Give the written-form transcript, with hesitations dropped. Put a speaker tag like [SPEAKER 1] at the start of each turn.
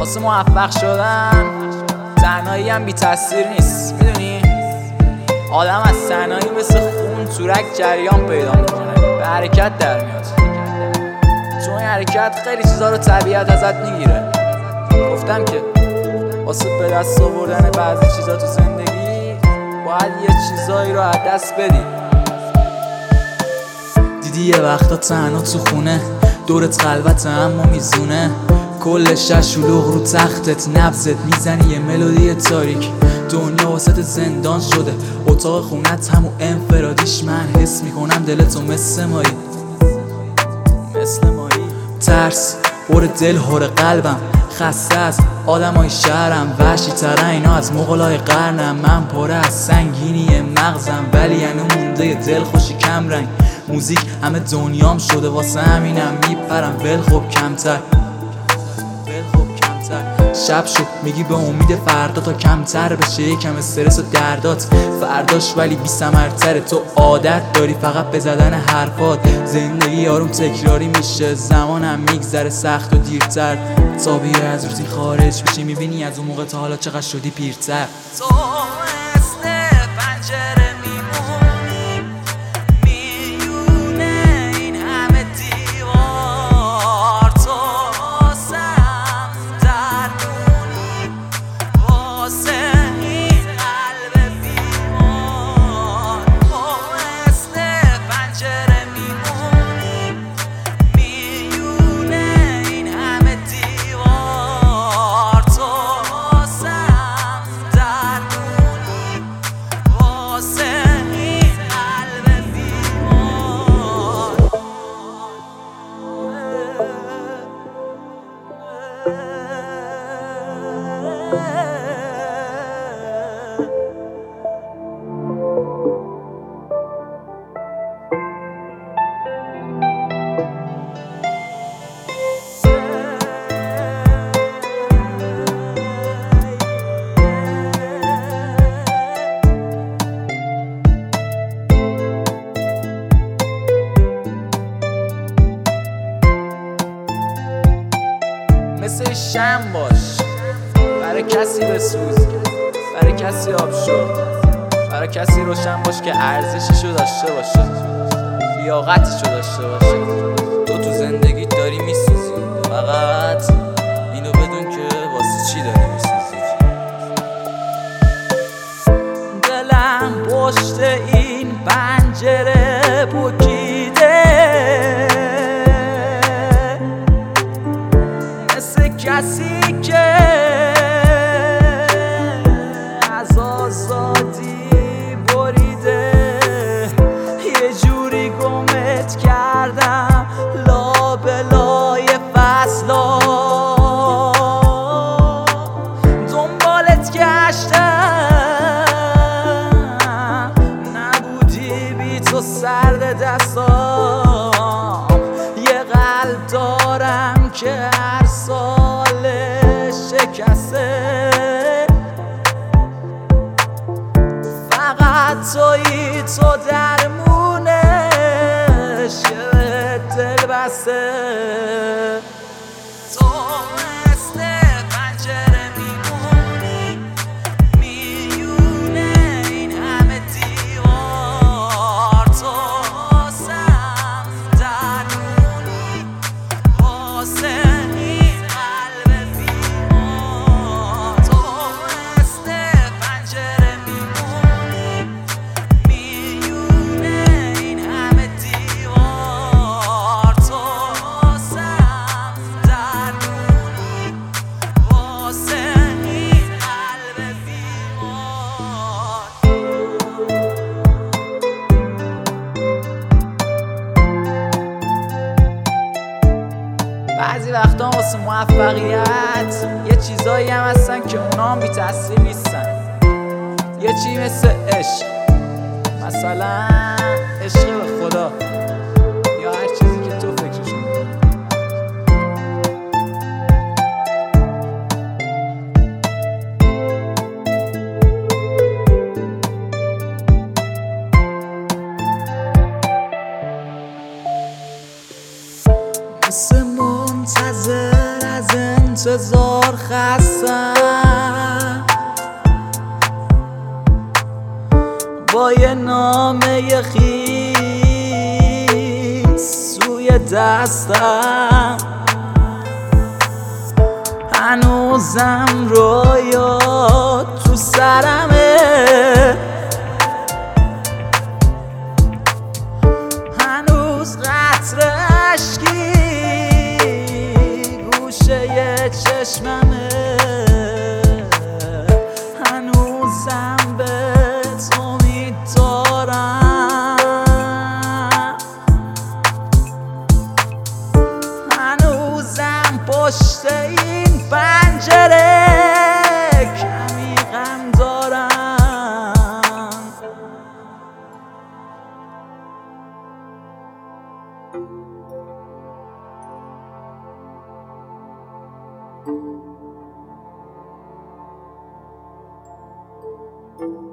[SPEAKER 1] واسه موفق شدن تنهایی هم بی تاثیر نیست. میدونی آدم از تنهایی مثل خون تورک جریان پیدا میکنه، به حرکت در میاد. تو این حرکت خیلی چیزا رو طبیعت ازت میگیره. گفتم که واسه به دست آوردن بعضی چیزا تو زندگی باید یه چیزایی رو از دست بدی. دیدی یه وقتا تنها تو خونه، دورت خلوت اما میزونه، کلش شلوغ رو تختت نبضت میزنی یه ملودی تاریک. دنیا واسط زندان شده، اتاق خونت همون انفرادیش. من حس میکنم دلتو مثل مایی، مثل مایی. ترس بر دل هور قلبم، خسته از آدمای شهرم، وحشی تره اینا از مغولای قرنم. من پره از سنگینی مغزم، ولی هنو مونده دل خوشی کم رنگ. موزیک همه دنیام شده، واسه همینم میپرم ول خوب کمتر. شب شد میگی به امید فردا تا کمتر بشه یکم استرس و دردات فرداش، ولی بی ثمرتره. تو عادت داری فقط به زدن حرفات. زندگی آروم تکراری میشه، زمانم میگذره سخت و دیرتر. تا بیای از روزی خارج بشی میبینی از اون موقع تا حالا چقدر شدی پیرتر.
[SPEAKER 2] تو مثل پنجره میمونی، میونه این همه دیوار. تو واسم درمونی، واسه این قلب بیمار. تو مثل پنجره میمونی، میونه این همه دیوار. تو واسم درمونی، واسه این قلب بیمار.
[SPEAKER 1] مثل شم باش، برای کسی بسوز، برای کسی آب شو، برای کسی روشن باش که ارزششو داشته باشه، لیاقتشو داشته باشه. تو زندگی داری میسوزی، فقط اینو بدون که واسه چی داری میسوزی.
[SPEAKER 2] دلم پشت این پنجره بکیده، مثل کسی که از آزادی بریده. یه جوری گمت کردم لابلای فصلا، دنبالت گشتم نبودی، بی تو سرد دستام. یه قلب دارم که هر سال شکسته، فقط تویی تو درمونش یه دل بسته. تو مثل پنجره میمونی، میونه این همه دیوار. تو واسم درمونی، واسه این قلب بیمار. تو مثل پنجره میمونی، میونه این همه دیوار. تو واسم درمونی، واسه این قلب بیمار.
[SPEAKER 1] بعضی وقتا واسه موفقیت یه چیزایی هم هستن که اونا هم بی تاثیر نیستن. یه چی مثل عشق، مثلا عشق به خدا یا هر چیزی که تو فکرشو میکنی.
[SPEAKER 2] مثل منتظر از
[SPEAKER 1] 1000 خستم با یه نامه خیس روی دستم، هنوزم رویات تو سرمه، هنوز قطره اشکی گوشه چشممه، هنوزم بهت امید دارم، هنوزم پشت این پنجره کمی غم دارم.